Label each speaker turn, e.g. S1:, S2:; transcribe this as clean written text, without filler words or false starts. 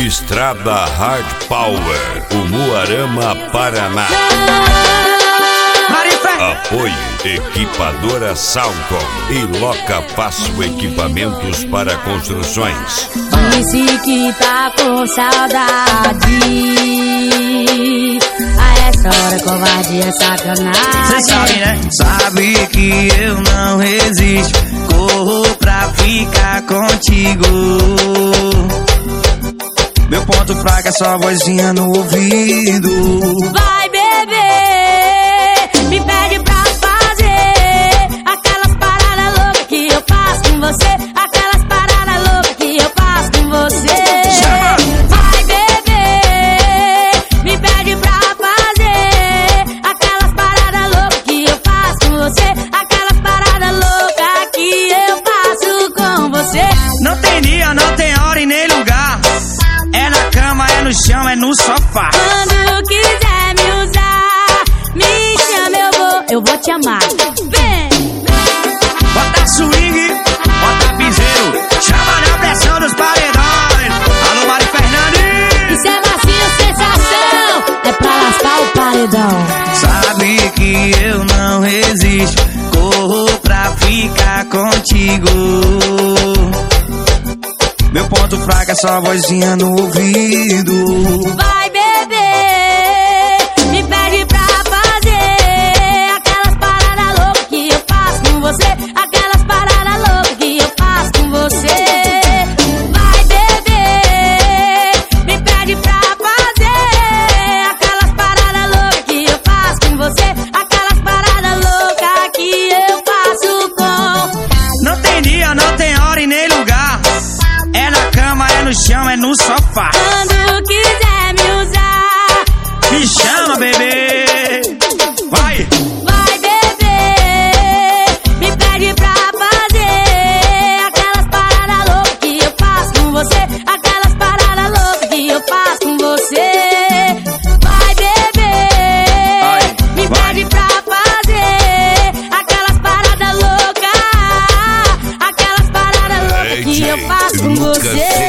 S1: Estrada Hard Power, Umuarama, Paraná. Apoio Equipadora Salcom e Loca Passo Equipamentos para Construções.
S2: Disse que tá com saudade. A essa hora covardia é sacanagem.
S3: Cê sabe, né? Sabe que eu não resisto. Corro pra ficar contigo. Meu ponto fraco é só a vozinha no ouvido.
S2: Vai beber, me pede pra fazer aquelas paradas loucas que eu faço com você. Aquelas paradas loucas que eu faço com você. Vai beber, me pede pra fazer aquelas paradas loucas que eu faço com você. Aquelas paradas loucas que eu faço com você.
S3: Não tem dia, não tem hora e nem lugar. É na cama, é no chão, é no sofá.
S2: Quando quiser me usar, me chama, eu vou te amar. Vem!
S3: Bota swing, bota piseiro, chama na pressão dos paredões. Alô, Mari Fernandes!
S2: Isso é massinho, sensação, é pra lascar o paredão.
S3: Sabe que eu não resisto, corro pra ficar contigo. Meu ponto fraco é só a vozinha no ouvido.
S2: Vai beber, me pede pra fazer aquelas paradas loucas que eu faço com você. Aquelas paradas loucas que eu faço com você. Vai beber, me pede pra fazer aquelas paradas loucas que eu faço com você. Aquelas paradas loucas que eu faço com.
S3: Não tem dia, não tem hora e nem lugar. É na cama, é no chão, é no sofá.
S2: Quando quiser me usar,
S3: me chama, bebê. Vai!
S2: vai beber, me pede pra fazer aquelas paradas loucas que eu faço com você. Aquelas paradas loucas que eu faço com você. Vai beber, me pede pra fazer aquelas paradas loucas. Aquelas paradas loucas que eu faço com você.